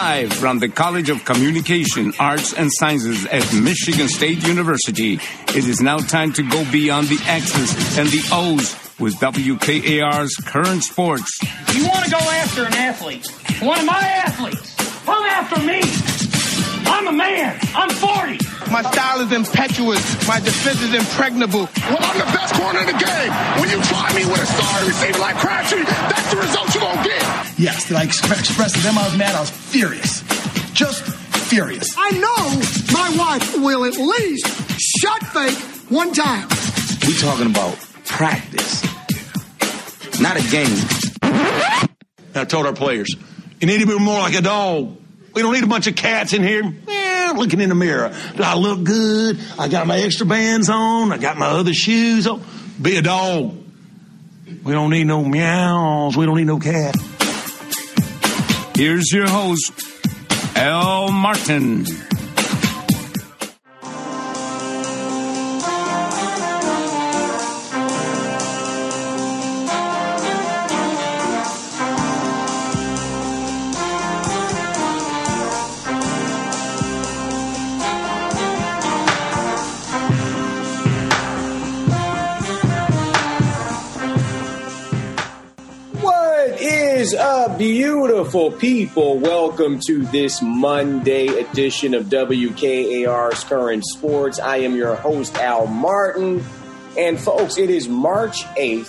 Live from the College of Communication, Arts, and Sciences at Michigan State University, it is now time to go beyond the X's and the O's with WKAR's Current Sports. You want to go after an athlete, one of my athletes, come after me. I'm a man. I'm 40. My style is impetuous. My defense is impregnable. Well, I'm the best corner in the game. When you try me with a star receiver like Crabtree, that's the result you're going to get. Yes, did I express to them I was mad? I was furious. Just furious. I know my wife will at least shot fake one time. We talking about practice, not a game. I told our players, you need to be more like a dog. We don't need a bunch of cats in here looking in the mirror. Do I look good? I got my extra bands on. I got my other shoes on. Be a dog. We don't need no meows. We don't need no cat. Here's your host, Al Martin. Beautiful people, welcome to this Monday edition of WKAR's Current Sports. I am your host, Al Martin. And folks, it is March 8th,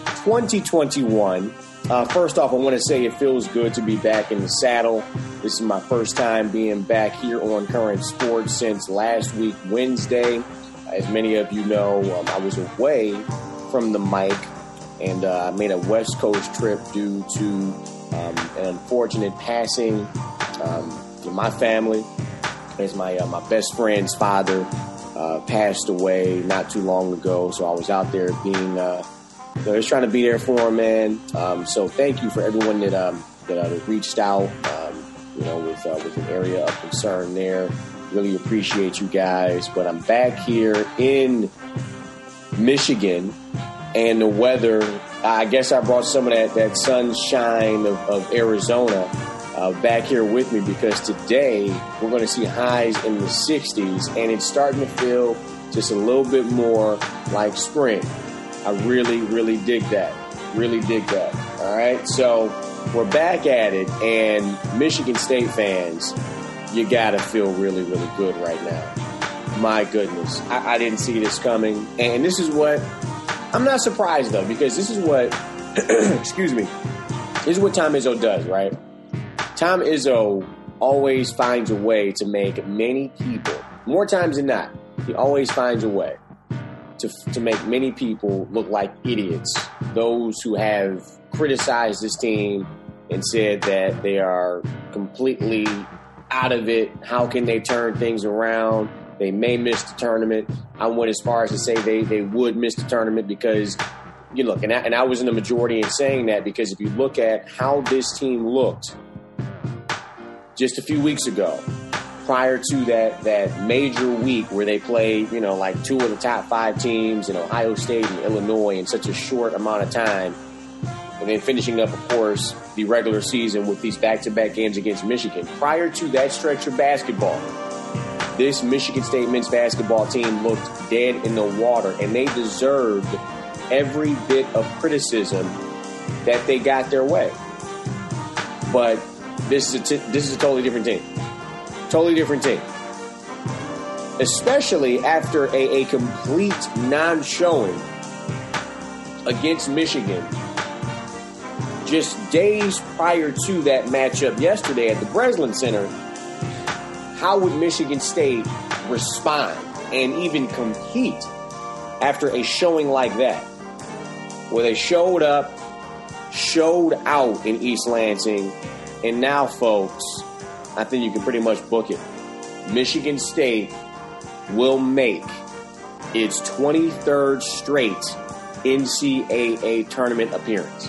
2021. First off, I want to say it feels good to be back in the saddle. This is my first time being back here on Current Sports since last week, Wednesday. As many of you know, I was away from the mic and I made a West Coast trip due to an unfortunate passing to my family. As my best friend's father passed away not too long ago, so I was out there being just trying to be there for him, man. So thank you for everyone that reached out, with an area of concern there. Really appreciate you guys. But I'm back here in Michigan. And the weather, I guess I brought some of that sunshine of Arizona back here with me because today we're going to see highs in the 60s, and it's starting to feel just a little bit more like spring. I really, really dig that. Really dig that. All right, so we're back at it, and Michigan State fans, you got to feel really, really good right now. My goodness, I didn't see this coming, and this is what... I'm not surprised, though, because this is what, excuse me, this is what Tom Izzo does, right? Tom Izzo always finds a way to make many people, more times than not, he always finds a way to make many people look like idiots. Those who have criticized this team and said that they are completely out of it. How can they turn things around? They may miss the tournament. I went as far as to say they would miss the tournament because, you look, and I was in the majority in saying that because if you look at how this team looked just a few weeks ago, prior to that major week where they played, like two of the top five teams in Ohio State and Illinois in such a short amount of time, and then finishing up, of course, the regular season with these back-to-back games against Michigan. Prior to that stretch of basketball, this Michigan State men's basketball team looked dead in the water, and they deserved every bit of criticism that they got their way. But this is a totally different team. Totally different team. Especially after a complete non-showing against Michigan just days prior to that matchup yesterday at the Breslin Center. How would Michigan State respond and even compete after a showing like that? Where they showed up, showed out in East Lansing, and now, folks, I think you can pretty much book it. Michigan State will make its 23rd straight NCAA tournament appearance.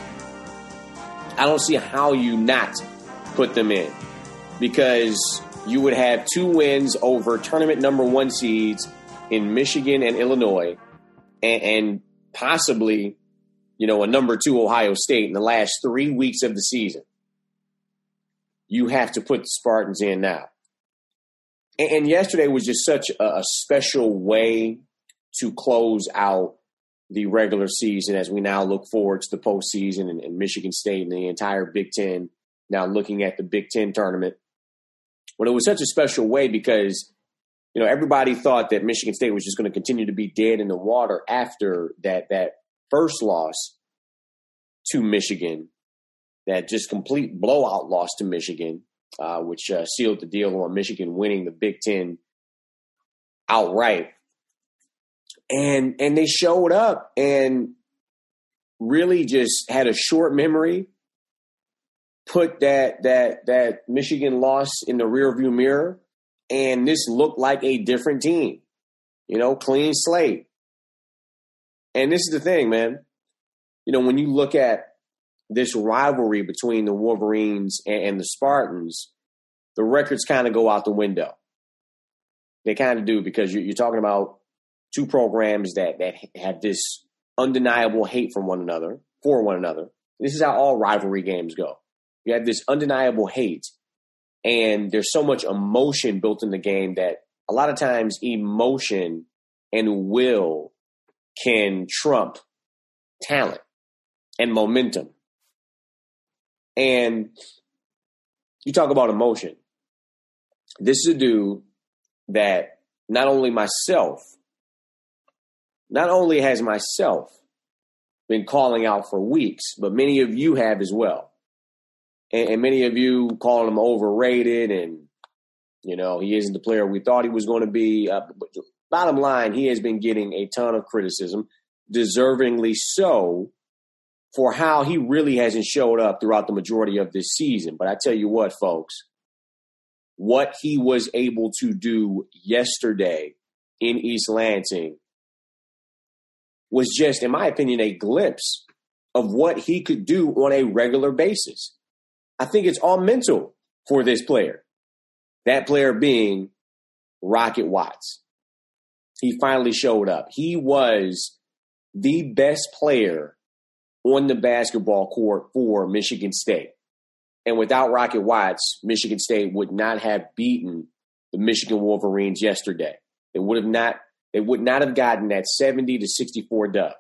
I don't see how you not put them in, because you would have two wins over tournament number one seeds in Michigan and Illinois, and possibly, a number two Ohio State in the last 3 weeks of the season. you have to put the Spartans in now. And yesterday was just such a special way to close out the regular season as we now look forward to the postseason and Michigan State and the entire Big Ten now looking at the Big Ten tournament. But it was such a special way because, everybody thought that Michigan State was just going to continue to be dead in the water after that first loss to Michigan, that just complete blowout loss to Michigan, which sealed the deal on Michigan winning the Big Ten outright. And they showed up and really just had a short memory, put that Michigan loss in the rearview mirror, and this looked like a different team, clean slate. And this is the thing, man. When you look at this rivalry between the Wolverines and the Spartans, the records kind of go out the window. They kind of do, because you're talking about two programs that have this undeniable hate for one another. This is how all rivalry games go. You have this undeniable hate, and there's so much emotion built in the game that a lot of times emotion and will can trump talent and momentum. And you talk about emotion. This is a dude that not only has myself been calling out for weeks, but many of you have as well. And many of you calling him overrated and, he isn't the player we thought he was going to be. But bottom line, he has been getting a ton of criticism, deservingly so, for how he really hasn't showed up throughout the majority of this season. But I tell you what, folks, what he was able to do yesterday in East Lansing was just, in my opinion, a glimpse of what he could do on a regular basis. I think it's all mental for this player. That player being Rocket Watts. He finally showed up. He was the best player on the basketball court for Michigan State. And without Rocket Watts, Michigan State would not have beaten the Michigan Wolverines yesterday. They would not have gotten that 70-64 dub.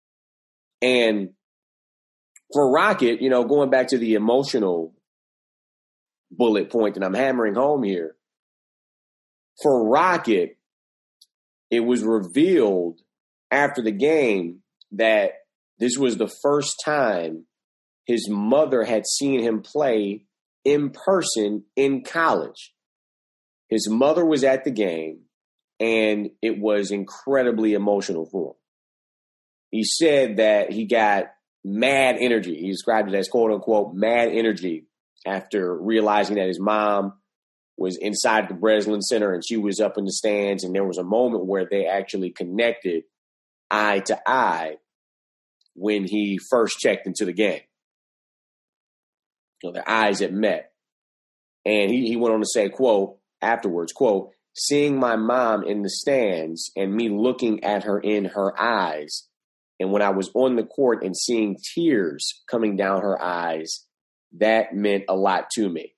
And for Rocket, going back to the emotional bullet point that I'm hammering home here, for Rocket, it was revealed after the game that this was the first time his mother had seen him play in person in college. His mother was at the game, and it was incredibly emotional for him. He said that he got mad energy. He described it as, quote unquote, mad energy after realizing that his mom was inside the Breslin Center and she was up in the stands. And there was a moment where they actually connected eye to eye when he first checked into the game. Their eyes had met. And he went on to say, quote, afterwards, quote, seeing my mom in the stands and me looking at her in her eyes, and when I was on the court and seeing tears coming down her eyes, that meant a lot to me.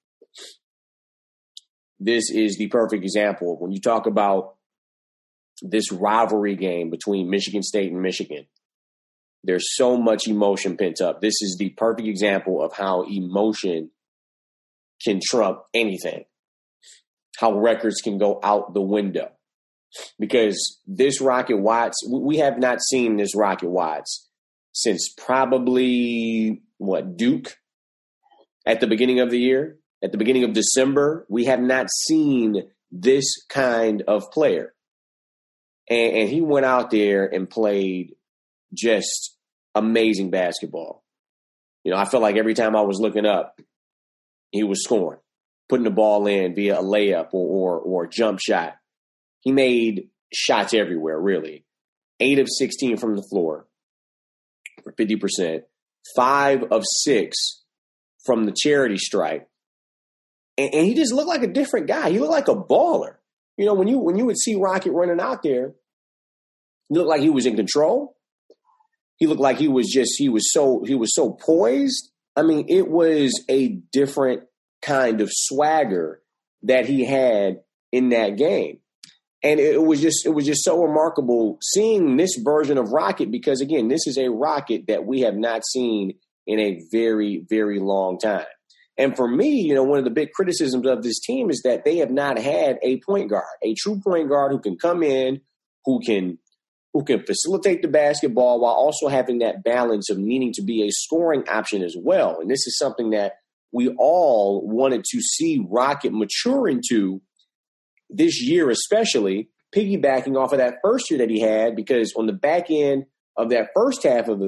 This is the perfect example. When you talk about this rivalry game between Michigan State and Michigan, there's so much emotion pent up. This is the perfect example of how emotion can trump anything, how records can go out the window. Because this Rocket Watts, we have not seen this Rocket Watts since probably, Duke at the beginning of the year, at the beginning of December. We have not seen this kind of player. And he went out there and played just amazing basketball. I felt like every time I was looking up, he was scoring, putting the ball in via a layup or a jump shot. He made shots everywhere, really. 8 of 16 from the floor for 50%. 5 of 6 from the charity stripe. And he just looked like a different guy. He looked like a baller. When you would see Rocket running out there, he looked like he was in control. He looked like he was so poised. I mean, it was a different kind of swagger that he had in that game. And it was just so remarkable seeing this version of Rocket, because, again, this is a Rocket that we have not seen in a very, very long time. And for me, one of the big criticisms of this team is that they have not had a point guard, a true point guard who can come in, who can facilitate the basketball while also having that balance of needing to be a scoring option as well. And this is something that we all wanted to see Rocket mature into this year, especially piggybacking off of that first year that he had, because on the back end of that first half of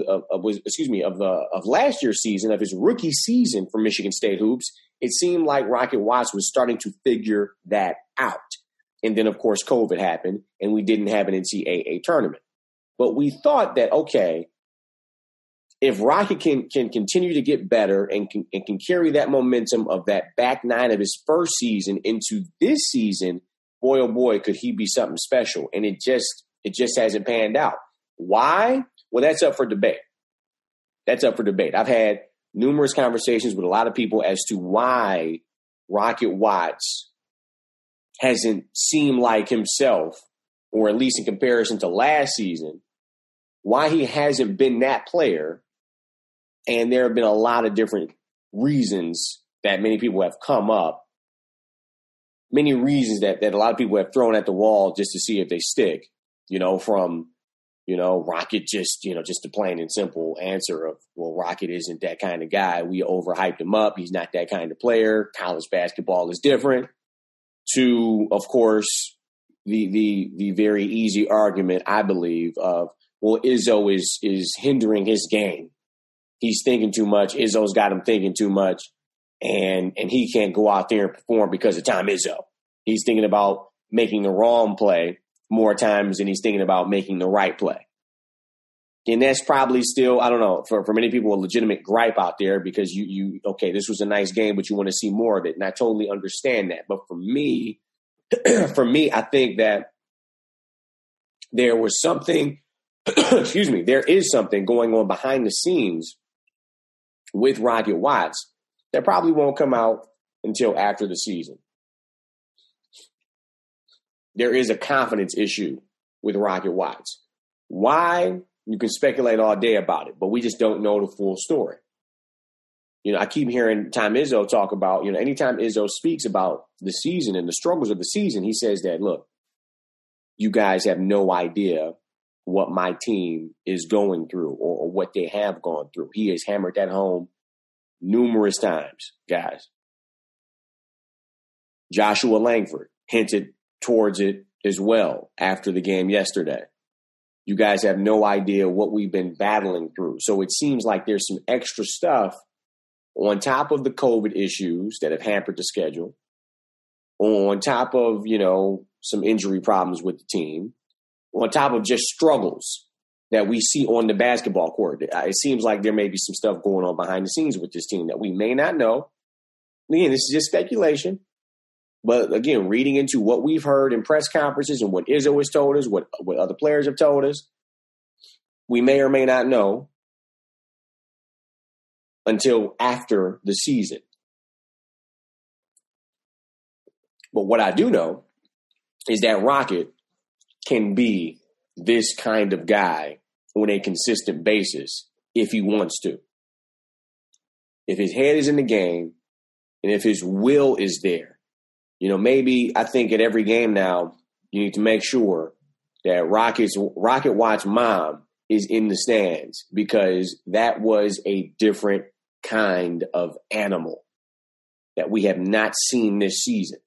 last year's season, of his rookie season for Michigan State hoops, it seemed like Rocket Watts was starting to figure that out. And then, of course, COVID happened, and we didn't have an NCAA tournament. But we thought that, okay, if Rocket can continue to get better and can carry that momentum of that back nine of his first season into this season, boy, oh boy, could he be something special. And it just hasn't panned out. Why? Well, that's up for debate. I've had numerous conversations with a lot of people as to why Rocket Watts hasn't seemed like himself, or at least in comparison to last season, why he hasn't been that player. And there have been a lot of different reasons that many people have come up, many reasons that a lot of people have thrown at the wall just to see if they stick, from Rocket just the plain and simple answer of, well, Rocket isn't that kind of guy. We overhyped him up. He's not that kind of player. College basketball is different. To, of course, the very easy argument, I believe, of, well, Izzo is hindering his game. He's thinking too much. Izzo's got him thinking too much, and he can't go out there and perform because of Tom Izzo. He's thinking about making the wrong play more times than he's thinking about making the right play. And that's probably still, I don't know, for many people, a legitimate gripe out there, because okay, this was a nice game, but you want to see more of it. And I totally understand that. But for me, I think that there was something, there is something going on behind the scenes with Rocket Watts that probably won't come out until after the season. There is a confidence issue with Rocket Watts. Why? You can speculate all day about it, but we just don't know the full story. I keep hearing Tom Izzo talk about, anytime Izzo speaks about the season and the struggles of the season, he says that, look, you guys have no idea what my team is going through or what they have gone through. He has hammered that home numerous times, guys. Joshua Langford hinted towards it as well after the game yesterday. You guys have no idea what we've been battling through. So it seems like there's some extra stuff on top of the COVID issues that have hampered the schedule, on top of, some injury problems with the team, on top of just struggles that we see on the basketball court. It seems like there may be some stuff going on behind the scenes with this team that we may not know. Again, this is just speculation. But again, reading into what we've heard in press conferences and what Izzo has told us, what other players have told us, we may or may not know until after the season. But what I do know is that Rocket can be this kind of guy on a consistent basis if he wants to. If his head is in the game and if his will is there. Maybe I think at every game now, you need to make sure that Rocket Watts' mom is in the stands, because that was a different kind of animal that we have not seen this season.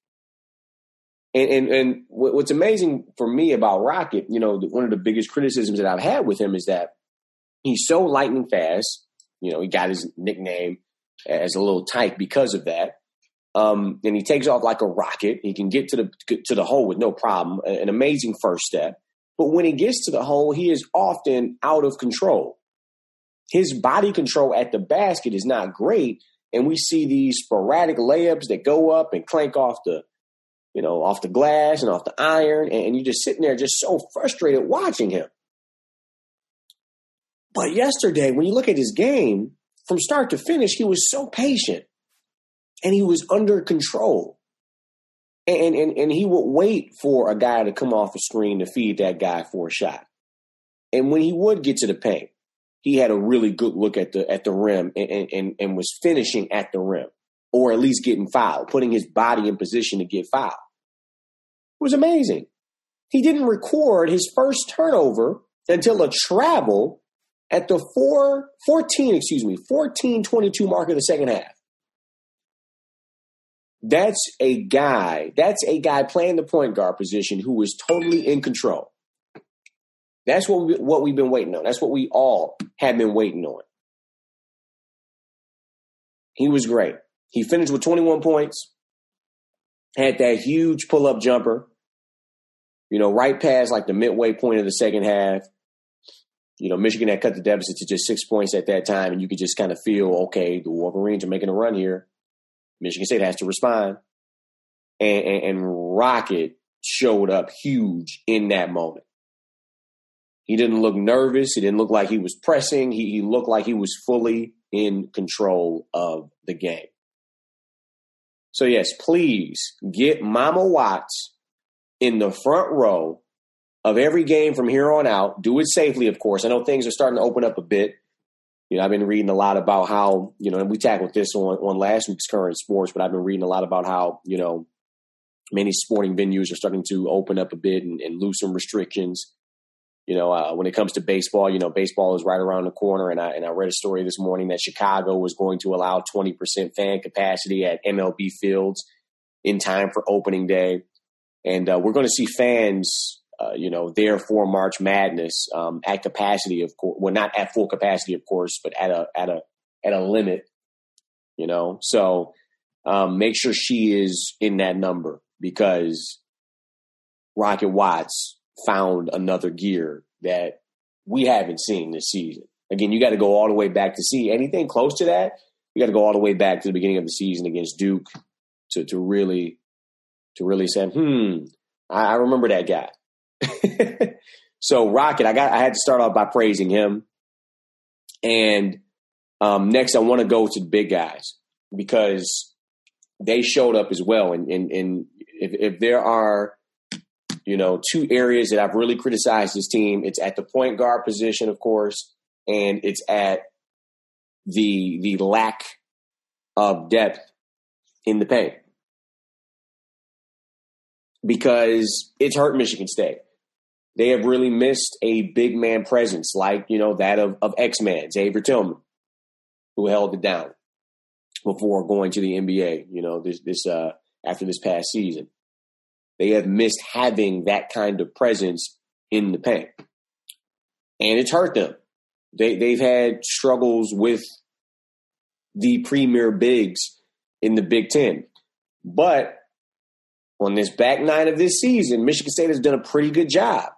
And what's amazing for me about Rocket, one of the biggest criticisms that I've had with him is that he's so lightning fast. He got his nickname as a little tyke because of that. And he takes off like a rocket. He can get to the hole with no problem. An amazing first step. But when he gets to the hole, he is often out of control. His body control at the basket is not great. And we see these sporadic layups that go up and clank off the glass and off the iron. And you're just sitting there just so frustrated watching him. But yesterday, when you look at his game, from start to finish, he was so patient. And he was under control. And he would wait for a guy to come off the screen to feed that guy for a shot. And when he would get to the paint, he had a really good look at the rim and was finishing at the rim, or at least getting fouled, putting his body in position to get fouled. It was amazing. He didn't record his first turnover until a travel at the 14:22 mark of the second half. That's a guy playing the point guard position who is totally in control. That's what we've been waiting on. That's what we all have been waiting on. He was great. He finished with 21 points, had that huge pull-up jumper, right past like the midway point of the second half. Michigan had cut the deficit to just 6 points at that time, and you could just kind of feel, okay, the Wolverines are making a run here. Michigan State has to respond. And Rocket showed up huge in that moment. He didn't look nervous. He didn't look like he was pressing. He looked like he was fully in control of the game. So, yes, please get Mama Watts in the front row of every game from here on out. Do it safely, of course. I know things are starting to open up a bit. I've been reading a lot about how, and we tackled this on last week's Current Sports, but I've been reading a lot about how, many sporting venues are starting to open up a bit and loosen restrictions. When it comes to baseball, baseball is right around the corner. And I read a story this morning that Chicago was going to allow 20% fan capacity at MLB fields in time for opening day. And we're going to see fans, there for March Madness at capacity, of course. Well, not at full capacity, of course, but at a limit, So make sure she is in that number, because Rocket Watts found another gear that we haven't seen this season. Again, you got to go all the way back to see anything close to that. You got to go all the way back to the beginning of the season against Duke to really say, I remember that guy. So Rocket, I had to start off by praising him. And next I want to go to the big guys, because they showed up as well. And if there are, two areas that I've really criticized this team, it's at the point guard position, of course, and it's at the lack of depth in the paint, because it's hurt Michigan State. They have really missed a big man presence like, that of X-Man, Xavier Tillman, who held it down before going to the NBA, after this past season. They have missed having that kind of presence in the paint. And it's hurt them. They've had struggles with the premier bigs in the Big Ten. But on this back nine of this season, Michigan State has done a pretty good job.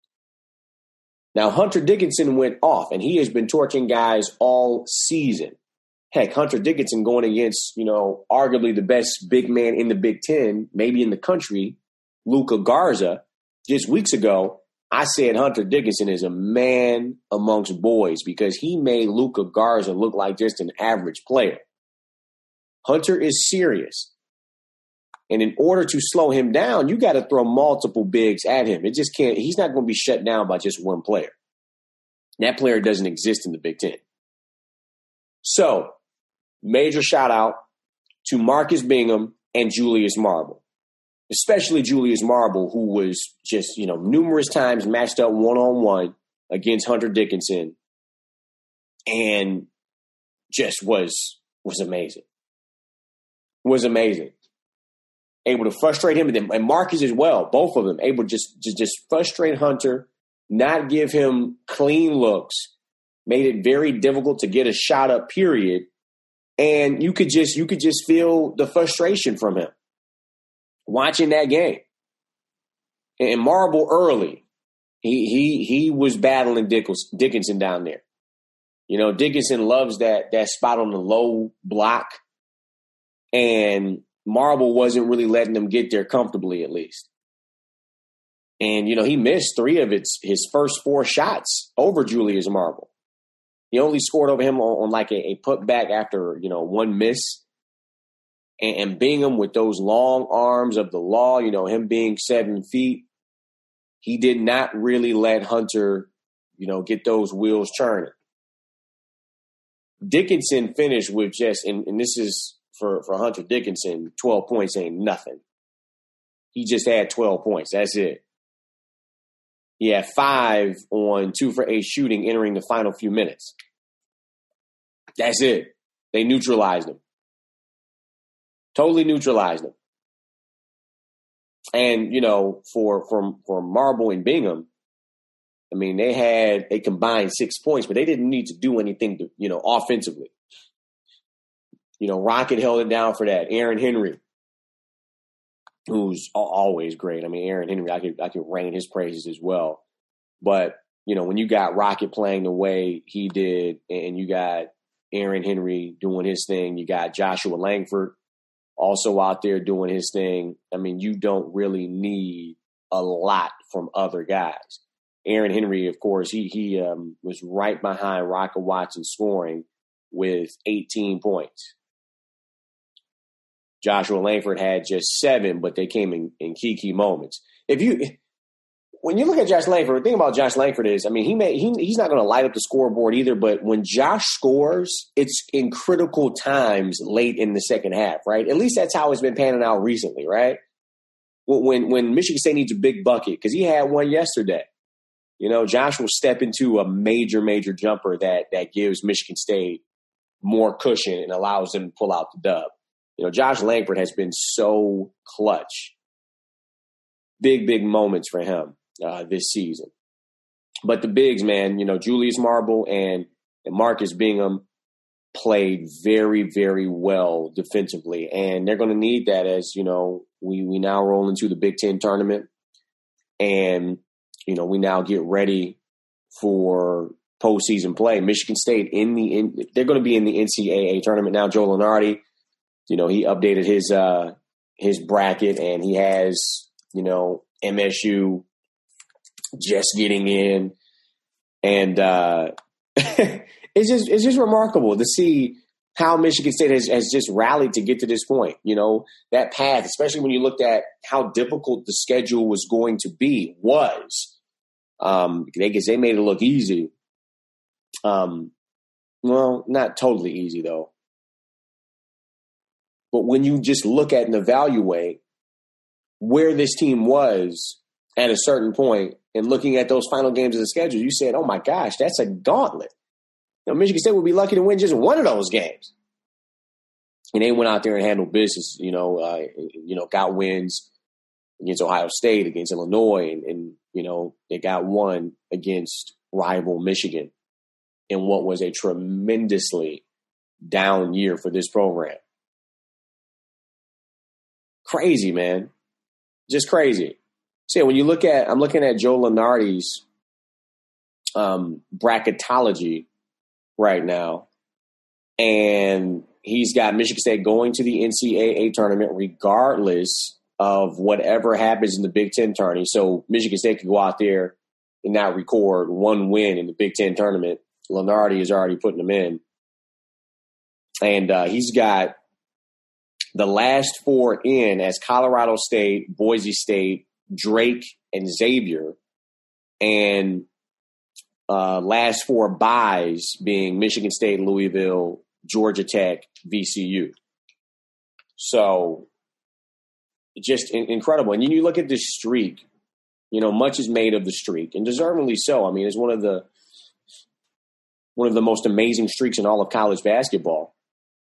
Now, Hunter Dickinson went off, and he has been torching guys all season. Heck, Hunter Dickinson going against, arguably the best big man in the Big Ten, maybe in the country, Luka Garza. Just weeks ago, I said Hunter Dickinson is a man amongst boys, because he made Luka Garza look like just an average player. Hunter is serious. And in order to slow him down, you got to throw multiple bigs at him. It just can't. He's not going to be shut down by just one player. That player doesn't exist in the Big Ten. So, major shout out to Marcus Bingham and Julius Marble. Especially Julius Marble, who was just, numerous times matched up one-on-one against Hunter Dickinson, and just was amazing. Was amazing. Able to frustrate him, and Marcus as well, both of them, able to just frustrate Hunter, not give him clean looks, made it very difficult to get a shot up, period. And you could just feel the frustration from him watching that game. And Marble early, he was battling Dickinson down there. Dickinson loves that spot on the low block, and Marble wasn't really letting them get there comfortably, at least. And, he missed 3 of his first 4 shots over Julius Marble. He only scored over him on like a putback after, 1 miss. And Bingham with those long arms of the law, you know, him being 7 feet, he did not really let Hunter, you know, get those wheels churning. Dickinson finished with just, and this is for Hunter Dickinson, 12 points ain't nothing. He just had 12 points. That's it. He had 5 on 2 for 8 shooting entering the final few minutes. That's it. They neutralized him. Totally neutralized him. And, you know, for Marble and Bingham, I mean, they combined 6 points, but they didn't need to do anything to, you know, offensively. You know, Rocket held it down for that. Aaron Henry, who's always great. I mean, Aaron Henry, I could rain his praises as well. But, you know, when you got Rocket playing the way he did, and you got Aaron Henry doing his thing, you got Joshua Langford also out there doing his thing. I mean, you don't really need a lot from other guys. Aaron Henry, of course, he was right behind Rocket Watson scoring with 18 points. Joshua Langford had just 7, but they came in key moments. When you look at Josh Langford, the thing about Josh Langford is, I mean, he's not going to light up the scoreboard either, but when Josh scores, it's in critical times late in the second half, right? At least that's how it's been panning out recently, right? When Michigan State needs a big bucket, because he had one yesterday. You know, Josh will step into a major jumper that gives Michigan State more cushion and allows them to pull out the dub. You know, Josh Langford has been so clutch. Big moments for him this season. But the bigs, man, you know, Julius Marble and Marcus Bingham played very, very well defensively. And they're going to need that as, you know, we now roll into the Big Ten tournament. And, you know, we now get ready for postseason play. Michigan State they're going to be in the NCAA tournament now. Joe Lunardi, you know, he updated his bracket, and he has, you know, MSU just getting in, and it's just remarkable to see how Michigan State has just rallied to get to this point. You know, that path, especially when you looked at how difficult the schedule was going to be, they made it look easy. Well, not totally easy though. But when you just look at and evaluate where this team was at a certain point and looking at those final games of the schedule, you said, oh my gosh, that's a gauntlet. You know, Michigan State would be lucky to win just one of those games. And they went out there and handled business, got wins against Ohio State, against Illinois, and they got one against rival Michigan in what was a tremendously down year for this program. Crazy, man. Just crazy. So when you I'm looking at Joe Lunardi's bracketology right now, and he's got Michigan State going to the NCAA tournament regardless of whatever happens in the Big Ten tourney. So Michigan State could go out there and now record one win in the Big Ten tournament. Lunardi is already putting them in. And he's got the last 4 in as Colorado State, Boise State, Drake, and Xavier. And last 4 byes being Michigan State, Louisville, Georgia Tech, VCU. So just incredible. And you look at this streak, much is made of the streak, and deservedly so. I mean, it's one of the most amazing streaks in all of college basketball.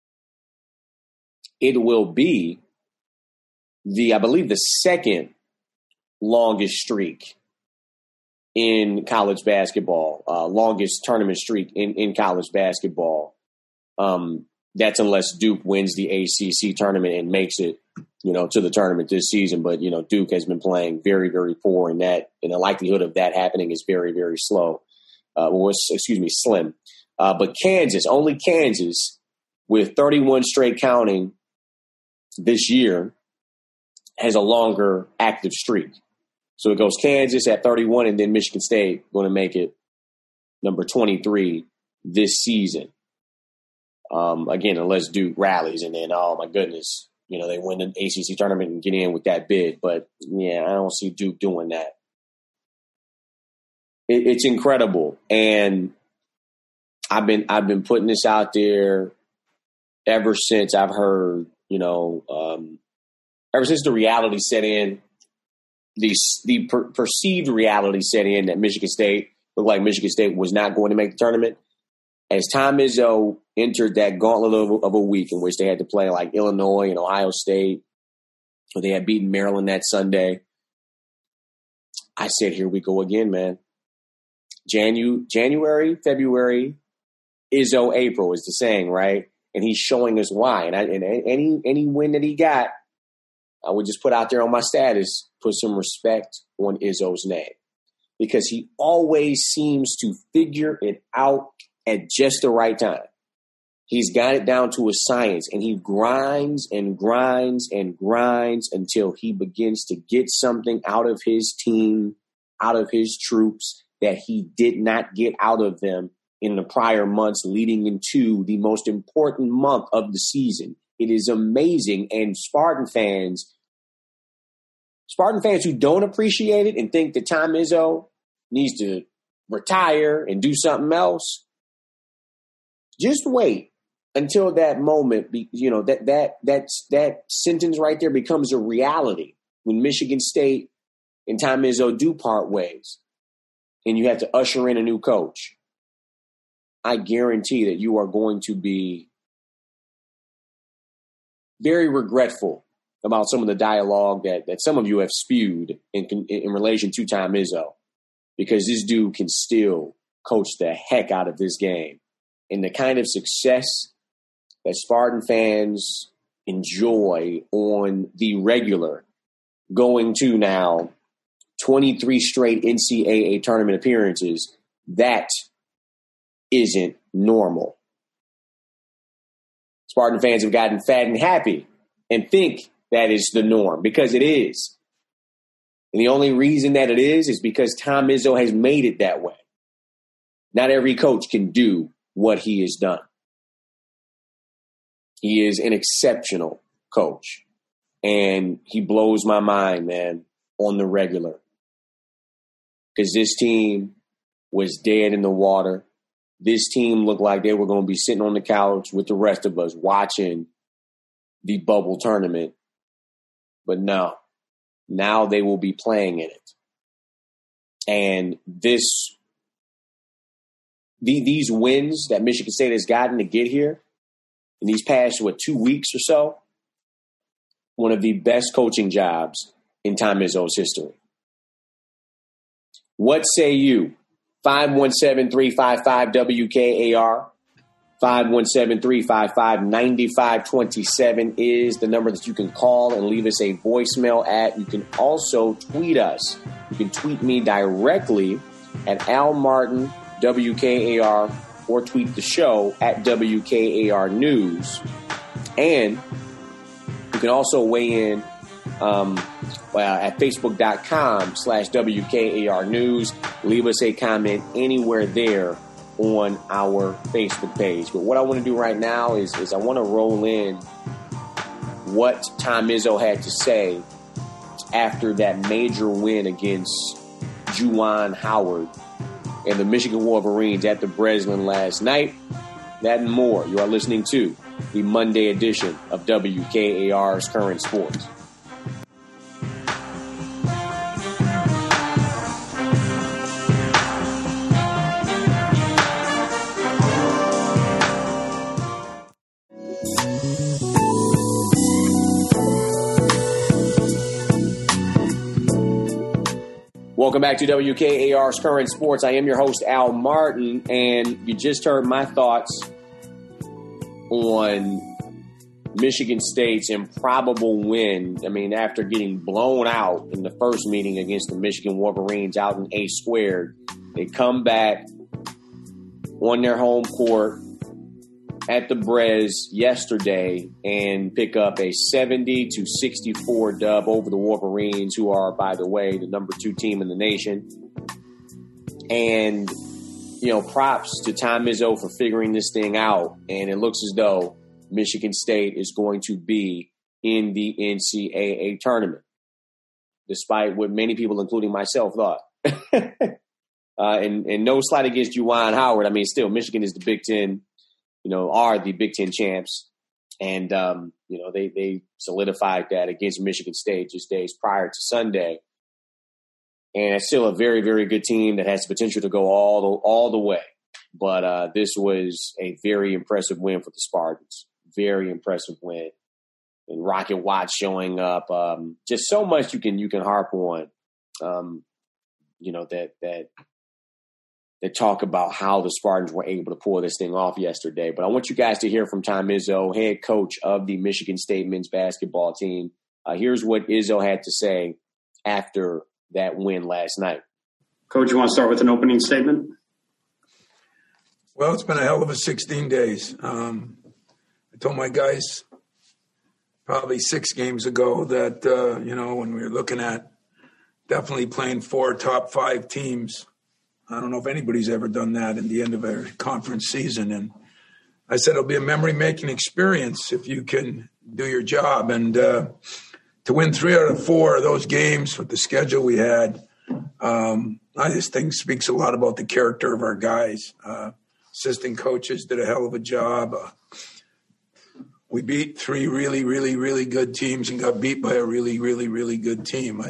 It will be I believe the second longest streak in college basketball, longest tournament streak in college basketball. That's unless Duke wins the ACC tournament and makes it, to the tournament this season. But, Duke has been playing very, very poor, and the likelihood of that happening is very, very slow. Slim. But only Kansas, with 31 straight counting this year, has a longer active streak. So it goes Kansas at 31, and then Michigan State going to make it number 23 this season. Again, unless Duke rallies, and then, oh my goodness, they win the ACC tournament and get in with that bid. But, yeah, I don't see Duke doing that. It's incredible. And I've been putting this out there ever since I've heard, ever since the reality set in, the perceived reality set in that Michigan State looked like Michigan State was not going to make the tournament. As Tom Izzo entered that gauntlet of a week in which they had to play like Illinois and Ohio State, or they had beaten Maryland that Sunday, I said, here we go again, man. January, February, Izzo, April is the saying, right? And he's showing us why. And any win that he got, I would just put out there on my status, put some respect on Izzo's name. Because he always seems to figure it out at just the right time. He's got it down to a science, and he grinds and grinds and grinds until he begins to get something out of his team, out of his troops, that he did not get out of them in the prior months leading into the most important month of the season. It is amazing. And Spartan fans who don't appreciate it and think that Tom Izzo needs to retire and do something else, just wait until that moment, that sentence right there becomes a reality when Michigan State and Tom Izzo do part ways and you have to usher in a new coach. I guarantee that you are going to be very regretful about some of the dialogue that some of you have spewed in relation to Tom Izzo, because this dude can still coach the heck out of this game. And the kind of success that Spartan fans enjoy on the regular, going to now 23 straight NCAA tournament appearances, that isn't normal. Spartan fans have gotten fat and happy and think that is the norm, because it is. And the only reason that it is because Tom Izzo has made it that way. Not every coach can do what he has done. He is an exceptional coach, and he blows my mind, man, on the regular. Because this team was dead in the water. This team looked like they were going to be sitting on the couch with the rest of us watching the bubble tournament. But no, now they will be playing in it. And these wins that Michigan State has gotten to get here in these past, 2 weeks or so, one of the best coaching jobs in Tom Izzo's history. What say you? 517-355-WKAR. 517-355-9527 is the number that you can call and leave us a voicemail at. You can also tweet us. You can tweet me directly at Al Martin, WKAR, or tweet the show at WKAR News. And you can also weigh in at Facebook.com/WKAR News. Leave us a comment anywhere there on our Facebook page. But what I want to do right now is I want to roll in what Tom Izzo had to say after that major win against Juwan Howard and the Michigan Wolverines at the Breslin last night. That and more. You are listening to the Monday edition of WKAR's Current Sports. Welcome back to WKAR's Current Sports. I am your host, Al Martin, and you just heard my thoughts on Michigan State's improbable win. I mean, after getting blown out in the first meeting against the Michigan Wolverines out in A Squared, they come back on their home court at the Brez yesterday and pick up a 70-64 dub over the Wolverines, who are, by the way, the number 2 team in the nation. And, props to Tom Izzo for figuring this thing out. And it looks as though Michigan State is going to be in the NCAA tournament, despite what many people, including myself, thought. And no slight against Juwan Howard. I mean, still, Michigan is the Big Ten, are the Big Ten champs. And, they solidified that against Michigan State just days prior to Sunday. And it's still a very, very good team that has the potential to go all the way. But this was a very impressive win for the Spartans. Very impressive win. And Rocket Watts showing up. Just so much you can harp on, that talk about how the Spartans were able to pull this thing off yesterday. But I want you guys to hear from Tom Izzo, head coach of the Michigan State men's basketball team. Here's what Izzo had to say after that win last night. Coach, you want to start with an opening statement? Well, it's been a hell of a 16 days. I told my guys probably 6 games ago that, when we were looking at definitely playing 4 top 5 teams, I don't know if anybody's ever done that in the end of a conference season. And I said it'll be a memory-making experience if you can do your job. And to win 3 out of 4 of those games with the schedule we had, I just think speaks a lot about the character of our guys. Assistant coaches did a hell of a job. We beat 3 really, really, really good teams and got beat by a really, really, really good team.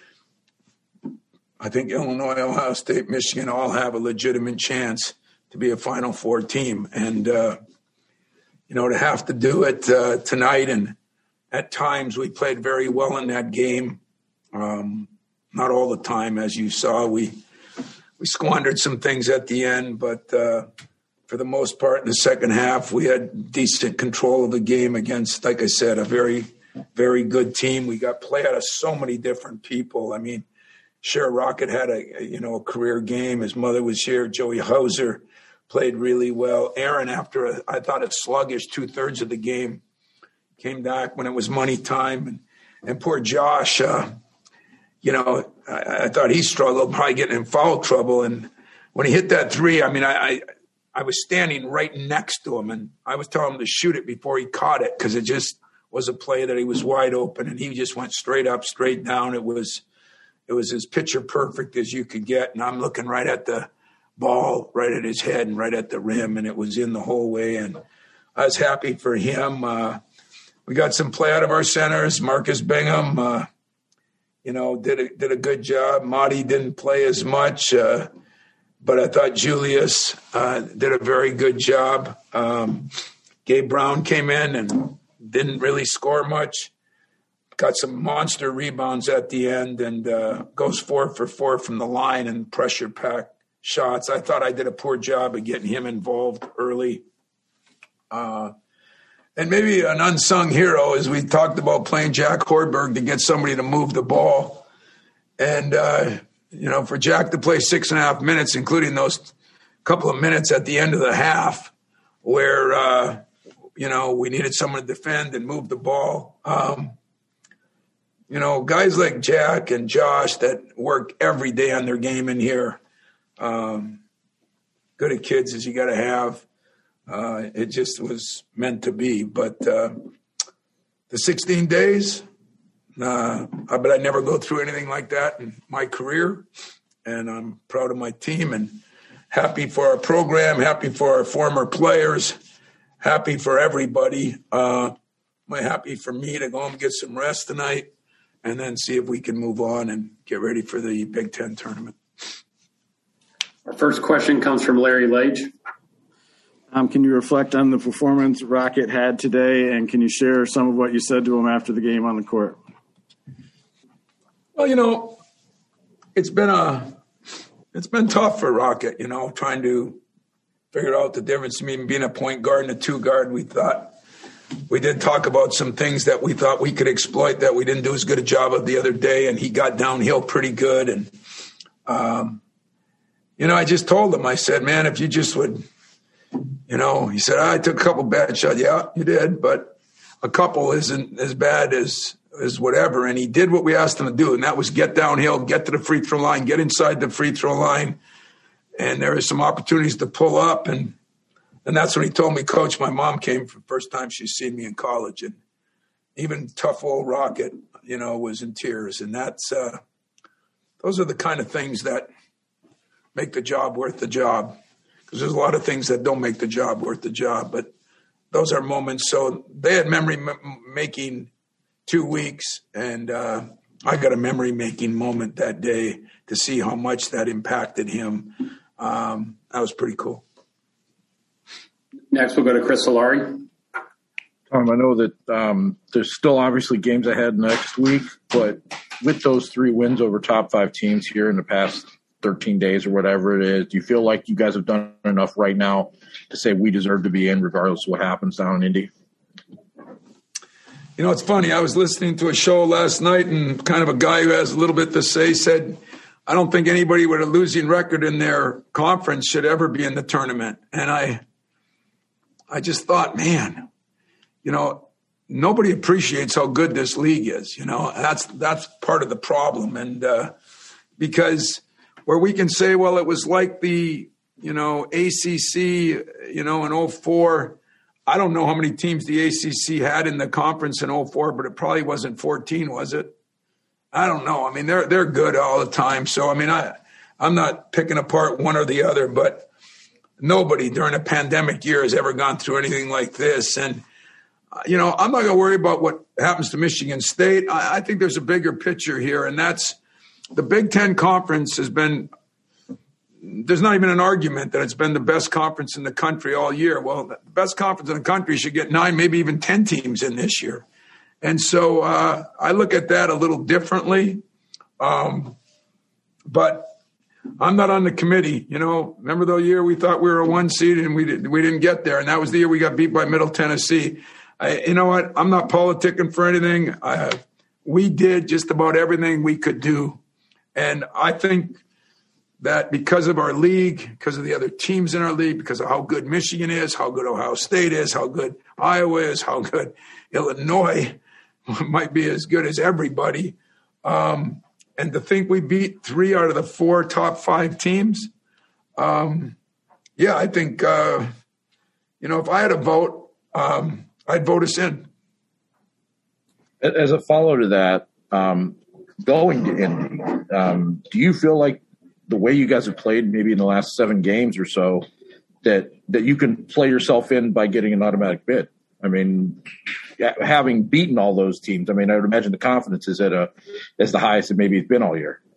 I think Illinois, Ohio State, Michigan all have a legitimate chance to be a Final Four team. And, to have to do it tonight, and at times we played very well in that game. Not all the time, as you saw. We squandered some things at the end, but for the most part in the second half, we had decent control of the game against, like I said, a very, very good team. We got play out of so many different people. I mean, sure, Rocket had a career game. His mother was here. Joey Hauser played really well. Aaron, after I thought it sluggish 2/3 of the game, came back when it was money time. And poor Josh, I thought he struggled, probably getting in foul trouble. And when he hit that 3, I mean, I was standing right next to him, and I was telling him to shoot it before he caught it because it just was a play that he was wide open, and he just went straight up, straight down. It was as picture perfect as you could get, and I'm looking right at the ball, right at his head and right at the rim, and it was in the whole way, and I was happy for him. We got some play out of our centers. Marcus Bingham, did a good job. Marty didn't play as much, but I thought Julius did a very good job. Gabe Brown came in and didn't really score much. Got some monster rebounds at the end and goes 4 for 4 from the line and pressure-packed shots. I thought I did a poor job of getting him involved early. And maybe an unsung hero is we talked about playing Jack Horberg to get somebody to move the ball. And, for Jack to play 6.5 minutes, including those couple of minutes at the end of the half where, we needed someone to defend and move the ball. Guys like Jack and Josh that work every day on their game in here, good at kids as you got to have. It just was meant to be. But the 16 days, I bet I never go through anything like that in my career. And I'm proud of my team and happy for our program, happy for our former players, happy for everybody. Happy for me to go home and get some rest tonight and then see if we can move on and get ready for the Big Ten tournament. Our first question comes from Larry Lage. Can you reflect on the performance Rocket had today, and can you share some of what you said to him after the game on the court? Well, it's been tough for Rocket, trying to figure out the difference between being a point guard and a 2-guard. We did talk about some things that we thought we could exploit that we didn't do as good a job of the other day, and he got downhill pretty good. And, I just told him, I said, man, if you just would – he said, I took a couple bad shots. Yeah, you did, but a couple isn't as bad as whatever. And he did what we asked him to do, and that was get downhill, get to the free throw line, get inside the free throw line. And there are some opportunities to pull up. And that's when he told me, Coach, my mom came for the first time she's seen me in college. And even tough old Rocket, was in tears. And that's those are the kind of things that make the job worth the job, because there's a lot of things that don't make the job worth the job. But those are moments. So they had memory-making 2 weeks, and I got a memory-making moment that day to see how much that impacted him. That was pretty cool. Next, we'll go to Chris Solari. Tom, I know that there's still obviously games ahead next week, but with those 3 wins over top 5 teams here in the past 13 days or whatever it is, do you feel like you guys have done enough right now to say we deserve to be in regardless of what happens down in Indy? It's funny. I was listening to a show last night, and kind of a guy who has a little bit to say said, I don't think anybody with a losing record in their conference should ever be in the tournament. And I just thought, man, nobody appreciates how good this league is. That's part of the problem. And because where we can say, well, it was like the, ACC, in 04, I don't know how many teams the ACC had in the conference in 04, but it probably wasn't 14, was it? I don't know. I mean, they're good all the time. So, I mean, I'm not picking apart one or the other, but nobody during a pandemic year has ever gone through anything like this. And, I'm not going to worry about what happens to Michigan State. I think there's a bigger picture here, and that's the Big Ten Conference has been – there's not even an argument that it's been the best conference in the country all year. Well, the best conference in the country should get 9, maybe even 10 teams in this year. And so I look at that a little differently. But I'm not on the committee. Remember the year we thought we were a 1 seed and we didn't get there, and that was the year we got beat by Middle Tennessee. You know what? I'm not politicking for anything. We did just about everything we could do. And I think that because of our league, because of the other teams in our league, because of how good Michigan is, how good Ohio State is, how good Iowa is, how good Illinois might be as good as everybody. And to think we beat 3 out of the 4 top 5 teams. I think, if I had a vote, I'd vote us in. As a follow to that, going to Indy, do you feel like the way you guys have played maybe in the last 7 games or so that you can play yourself in by getting an automatic bid? I mean, having beaten all those teams, I mean, I would imagine the confidence is as the highest it maybe it's been all year.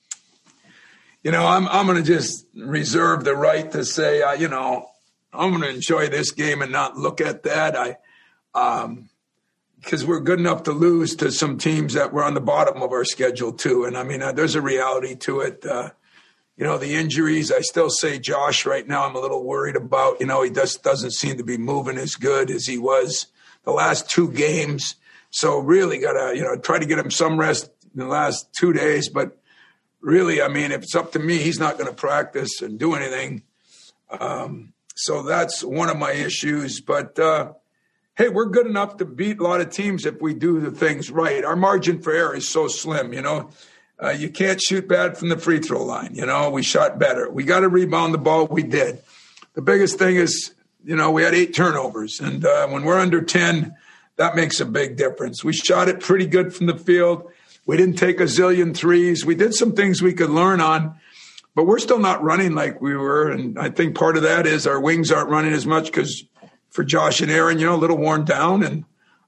I'm going to just reserve the right to say, I'm going to enjoy this game and not look at that. Because we're good enough to lose to some teams that were on the bottom of our schedule too. And I mean, there's a reality to it. The injuries, I still say Josh right now I'm a little worried about. He doesn't seem to be moving as good as he was the last 2 games. So really got to, try to get him some rest in the last 2 days. But really, I mean, if it's up to me, he's not going to practice and do anything. So that's one of my issues. But, hey, we're good enough to beat a lot of teams if we do the things right. Our margin for error is so slim, You can't shoot bad from the free throw line. We shot better. We got to rebound the ball. We did. The biggest thing is, we had 8 turnovers. And when we're under 10, that makes a big difference. We shot it pretty good from the field. We didn't take a zillion threes. We did some things we could learn on. But we're still not running like we were. And I think part of that is our wings aren't running as much because for Josh and Aaron, a little worn down. And,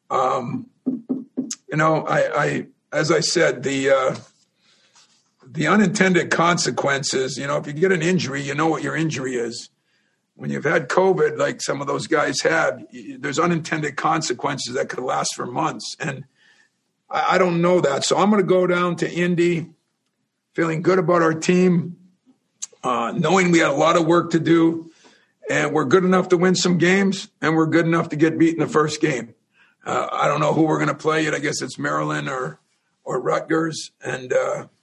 as I said, the unintended consequences, if you get an injury, you know what your injury is. When you've had COVID, like some of those guys had, there's unintended consequences that could last for months. And I don't know that. So I'm going to go down to Indy feeling good about our team, knowing we had a lot of work to do, and we're good enough to win some games, and we're good enough to get beat in the first game. I don't know who we're going to play yet. I guess it's Maryland or Rutgers. And,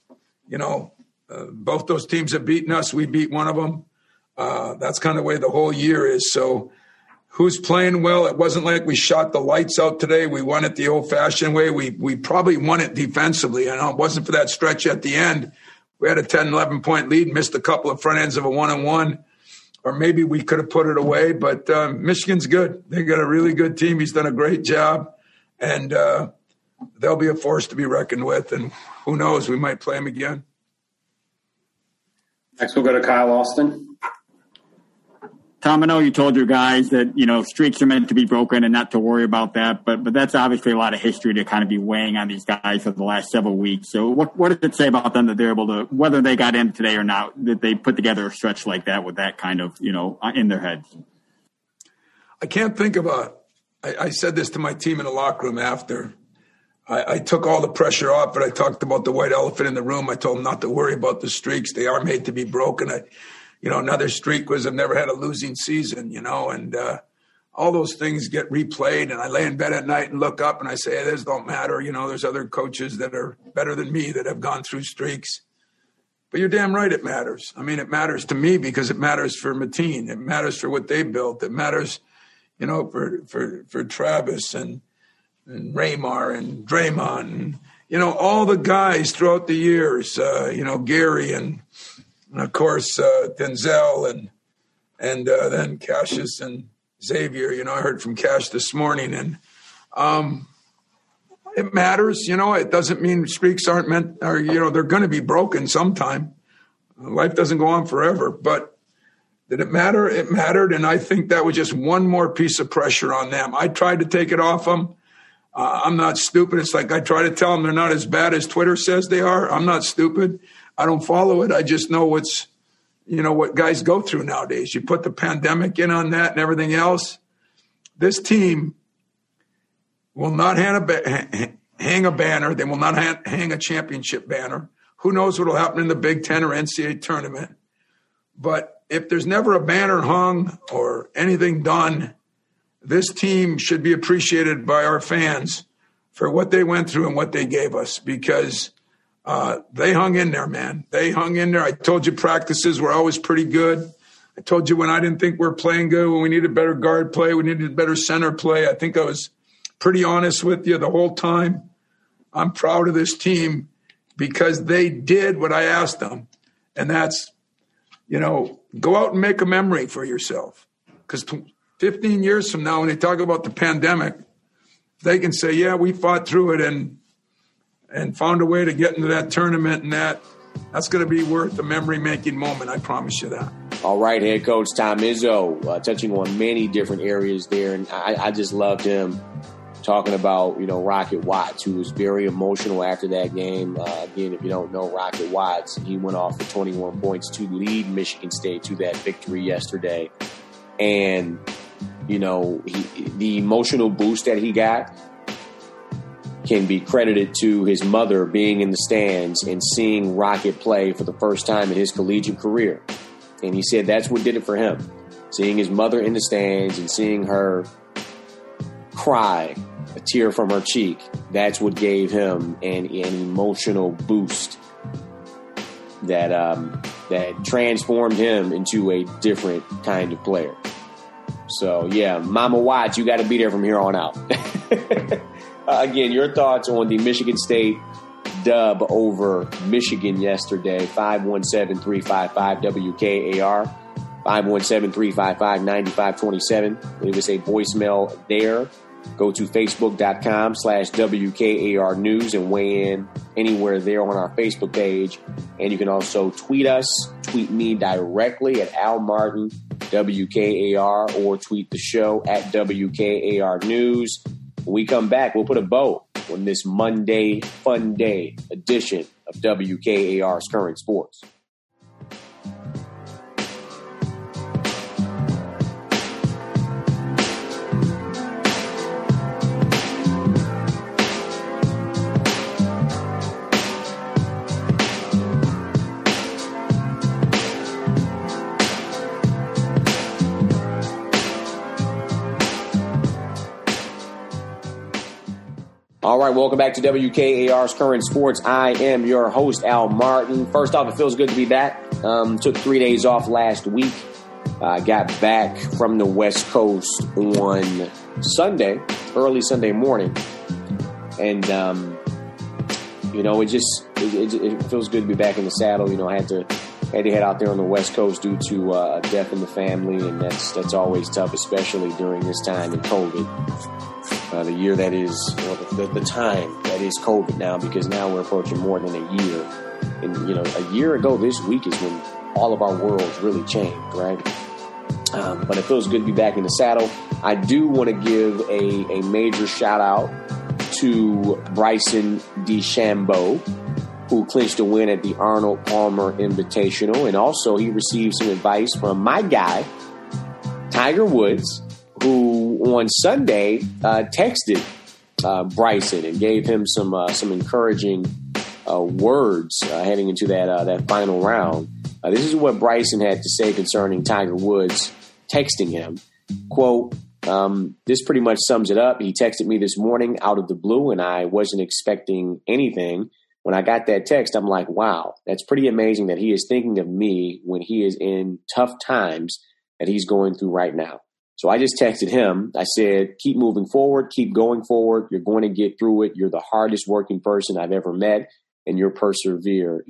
both those teams have beaten us. We beat one of them. That's kind of the way the whole year is. So who's playing well? It wasn't like we shot the lights out today. We won it the old-fashioned way. We probably won it defensively. It wasn't for that stretch at the end. We had a 10, 11-point lead, missed a couple of front ends of a 1-on-1, or maybe we could have put it away. But Michigan's good. They got a really good team. He's done a great job. And they'll be a force to be reckoned with. And who knows, we might play them again. Next, we'll go to Kyle Austin. Tom, I know you told your guys that, streaks are meant to be broken and not to worry about that, but that's obviously a lot of history to kind of be weighing on these guys for the last several weeks. So what does it say about them that they're able to, whether they got in today or not, that they put together a stretch like that with that kind of, in their heads? I can't think of I said this to my team in the locker room after. I took all the pressure off, but I talked about the white elephant in the room. I told them not to worry about the streaks. They are made to be broken. Another streak was I've never had a losing season, and all those things get replayed. And I lay in bed at night and look up and I say, hey, this don't matter. There's other coaches that are better than me that have gone through streaks. But you're damn right it matters. I mean, it matters to me because it matters for Mateen. It matters for what they built. It matters, for Travis and Raymar and Draymond and, all the guys throughout the years, Gary and of course, Denzel and then Cassius and Xavier. I heard from Cash this morning, and it matters. It doesn't mean streaks aren't meant, or they're going to be broken sometime. Life doesn't go on forever. But did it matter? It mattered, and I think that was just one more piece of pressure on them. I tried to take it off them. I'm not stupid. It's like I try to tell them they're not as bad as Twitter says they are. I'm not stupid. I don't follow it. I just know what guys go through nowadays. You put the pandemic in on that and everything else. This team will not hang a banner. They will not hang a championship banner. Who knows what will happen in the Big Ten or NCAA tournament. But if there's never a banner hung or anything done, this team should be appreciated by our fans for what they went through and what they gave us, because they hung in there, man. They hung in there. I told you practices were always pretty good. I told you when I didn't think we were playing good, when we needed better guard play, we needed better center play. I think I was pretty honest with you the whole time. I'm proud of this team because they did what I asked them. And that's, go out and make a memory for yourself. Because 15 years from now, when they talk about the pandemic, they can say, yeah, we fought through it and found a way to get into that tournament, and that's going to be worth a memory-making moment. I promise you that. All right, head coach Tom Izzo, touching on many different areas there, and I just loved him talking about, Rocket Watts, who was very emotional after that game. Again, if you don't know Rocket Watts, he went off for 21 points to lead Michigan State to that victory yesterday. And, the emotional boost that he got can be credited to his mother being in the stands and seeing Rocket play for the first time in his collegiate career. And he said that's what did it for him. Seeing his mother in the stands and seeing her cry, a tear from her cheek, that's what gave him an emotional boost that transformed him into a different kind of player. So, yeah, Mama Watts, you got to be there from here on out. Again, your thoughts on the Michigan State dub over Michigan yesterday, 517-355-WKAR, 517-355-9527. Leave us a voicemail there. Go to facebook.com/WKAR News and weigh in anywhere there on our Facebook page. And you can also tweet us. Tweet me directly at Al Martin, WKAR, or tweet the show at WKAR News. When we come back, we'll put a bow on this Monday Fun Day edition of WKAR's Current Sports. All right, welcome back to WKAR's Current Sports. I am your host, Al Martin. First off, it feels good to be back. Took 3 days off last week. Got back from the West Coast on Sunday, early Sunday morning. And, it feels good to be back in the saddle. I had to head out there on the West Coast due to a death in the family, and that's always tough, especially during this time in COVID. the year that is, the time that is COVID now, because now we're approaching more than a year. And, a year ago this week is when all of our worlds really changed, right? But it feels good to be back in the saddle. I do want to give a major shout out to Bryson DeChambeau, who clinched a win at the Arnold Palmer Invitational. And also he received some advice from my guy, Tiger Woods, who on Sunday texted Bryson and gave him some encouraging words heading into that final round. This is what Bryson had to say concerning Tiger Woods texting him. Quote, this pretty much sums it up. He texted me this morning out of the blue, and I wasn't expecting anything. When I got that text, I'm like, wow, that's pretty amazing that he is thinking of me when he is in tough times that he's going through right now. So I just texted him. I said, keep moving forward, keep going forward. You're going to get through it. You're the hardest working person I've ever met, and you'll persevere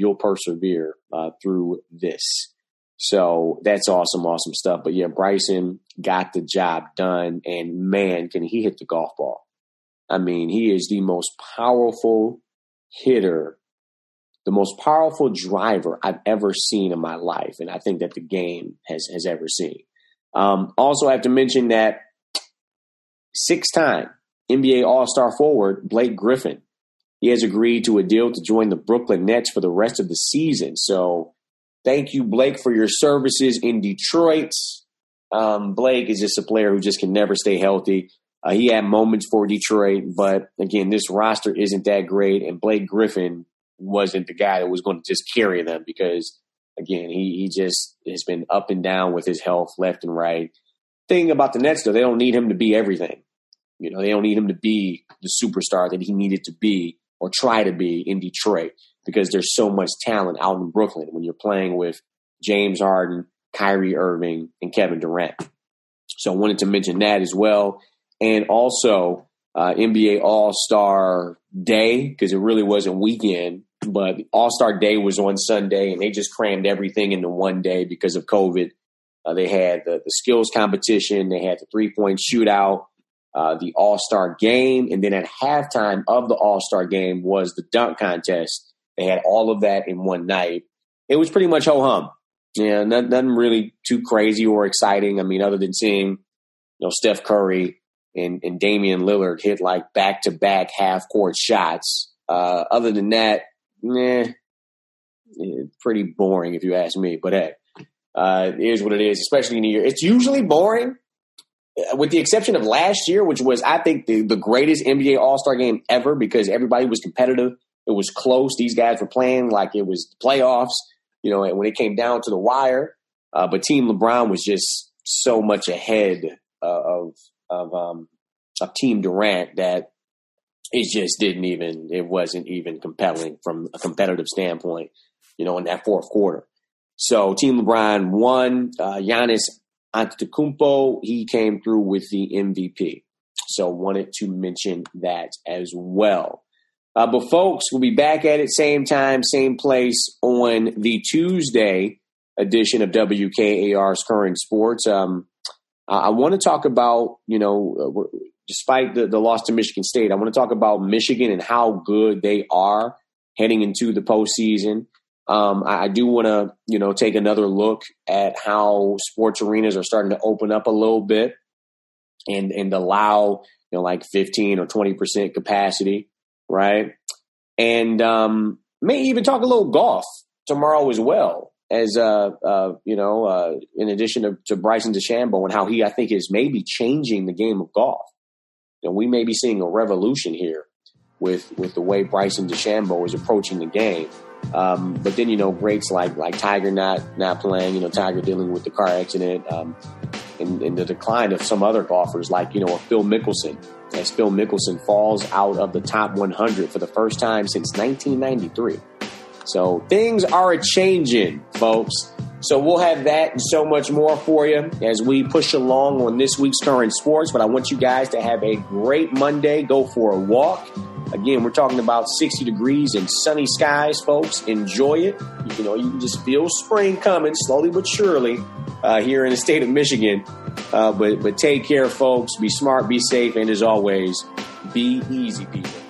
through this. So that's awesome stuff. But yeah, Bryson got the job done, and man, can he hit the golf ball. I mean, he is the most powerful hitter, the most powerful driver I've ever seen in my life, and I think that the game has ever seen. Also, I have to mention that 6-time NBA All-Star forward Blake Griffin, he has agreed to a deal to join the Brooklyn Nets for the rest of the season. So thank you, Blake, for your services in Detroit. Blake is just a player who just can never stay healthy. He had moments for Detroit, but again, this roster isn't that great, and Blake Griffin wasn't the guy that was going to just carry them because, again, he just has been up and down with his health left and right. Thing about the Nets, though, they don't need him to be everything. They don't need him to be the superstar that he needed to be or try to be in Detroit because there's so much talent out in Brooklyn when you're playing with James Harden, Kyrie Irving, and Kevin Durant. So I wanted to mention that as well. And also NBA All-Star Day, because it really wasn't weekend, but All-Star Day was on Sunday, and they just crammed everything into one day because of COVID. They had the skills competition, they had the three-point shootout, the All-Star game, and then at halftime of the All-Star game was the dunk contest. They had all of that in one night. It was pretty much ho-hum. Yeah, nothing really too crazy or exciting. I mean, other than seeing Steph Curry and Damian Lillard hit like back-to-back half-court shots. Other than that, pretty boring if you ask me. But hey, it is what it is, especially in the year. It's usually boring, with the exception of last year, which was, I think, the greatest NBA All-Star game ever because everybody was competitive. It was close. These guys were playing like it was the playoffs, and when it came down to the wire. But Team LeBron was just so much ahead of Team Durant that it wasn't even compelling from a competitive standpoint, in that fourth quarter. So Team LeBron won. Giannis Antetokounmpo, he came through with the MVP. So wanted to mention that as well. But folks, we'll be back at it same time, same place on the Tuesday edition of WKAR's Current Sports. I want to talk about, despite the loss to Michigan State, I want to talk about Michigan and how good they are heading into the postseason. I do want to, take another look at how sports arenas are starting to open up a little bit and allow, like 15 or 20% capacity, right? And may even talk a little golf tomorrow as well. As in addition to Bryson DeChambeau and how he, I think, is maybe changing the game of golf. We may be seeing a revolution here with the way Bryson DeChambeau is approaching the game. But then, greats like Tiger not playing, Tiger dealing with the car accident, and the decline of some other golfers like, a Phil Mickelson, as Phil Mickelson falls out of the top 100 for the first time since 1993. So things are changing, folks. So we'll have that and so much more for you as we push along on this week's Current Sports. But I want you guys to have a great Monday. Go for a walk. Again, we're talking about 60 degrees and sunny skies, folks. Enjoy it. You can just feel spring coming slowly but surely here in the state of Michigan. But take care, folks. Be smart, be safe, and as always, be easy, people.